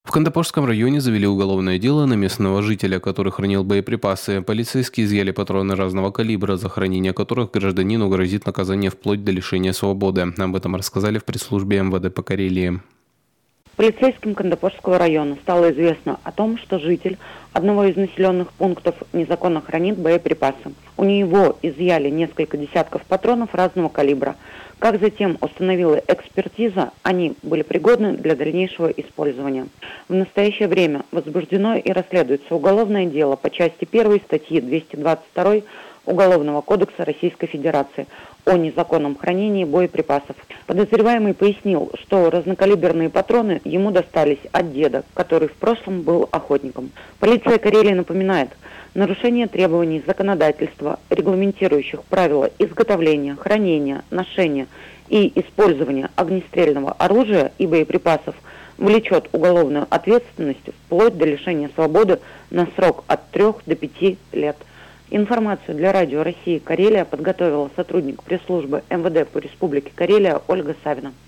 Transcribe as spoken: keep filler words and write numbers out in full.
В Кандапошском районе завели уголовное дело на местного жителя, который хранил боеприпасы. Полицейские изъяли патроны разного калибра, за хранение которых гражданину грозит наказание вплоть до лишения свободы. Об этом рассказали в пресс-службе эм вэ дэ по Карелии. Полицейским Кандапошского района стало известно о том, что житель одного из населенных пунктов незаконно хранит боеприпасы. У него изъяли несколько десятков патронов разного калибра. Как затем установила экспертиза, они были пригодны для дальнейшего использования. В настоящее время возбуждено и расследуется уголовное дело по части первой статьи двести двадцать два Уголовного кодекса Российской Федерации о незаконном хранении боеприпасов. Подозреваемый пояснил, что разнокалиберные патроны ему достались от деда, который в прошлом был охотником. Полиция Карелии напоминает, нарушение требований законодательства, регламентирующих правила изготовления, хранения, ношения и использования огнестрельного оружия и боеприпасов, влечет уголовную ответственность вплоть до лишения свободы на срок от трёх до пяти лет. Информацию для Радио России Карелия подготовила сотрудник пресс-службы эм вэ дэ по Республике Карелия Ольга Савина.